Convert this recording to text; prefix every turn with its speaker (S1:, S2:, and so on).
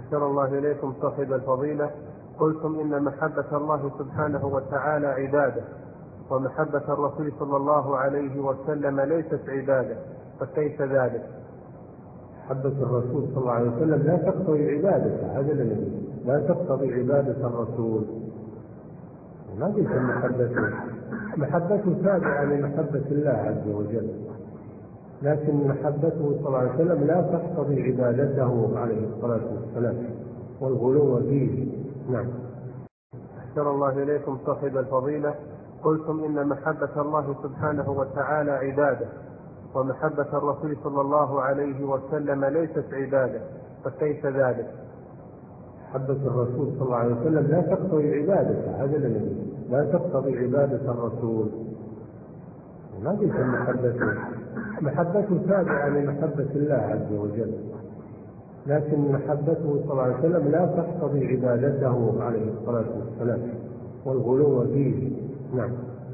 S1: أحسن الله إليكم صاحب الفضيلة. قلتم إن محبة الله سبحانه وتعالى عبادة، ومحبة الرسول صلى الله عليه وسلم ليست عبادة، فكيف ذلك؟
S2: محبة الرسول صلى الله عليه وسلم لا تقتضي عبادته، هذا الذي لا تقتضي عبادة الرسول. ما قلت محبته تابعة لمحبة الله عز وجل، لكن محبته صلى الله عليه وسلم لا تقتضي عبادته عليه الصلاة والسلام والغلو فيه. نعم.
S1: أحسن الله إليكم صاحب الفضيلة. قلتم إن محبة الله سبحانه وتعالى عبادة، ومحبة الرسول صلى الله عليه وسلم ليست عبادة، فكيف ذلك؟
S2: محبة الرسول صلى الله عليه وسلم لا تقتضي عبادته، هذا الذي لا تقتضي عبادة الرسول. ما قلت محبته تابعة لمحبة الله عز وجل، لكن محبته صلى الله عليه وسلم لا تقتضي عبادته عليه الصلاة والسلام والغلو فيه. نعم.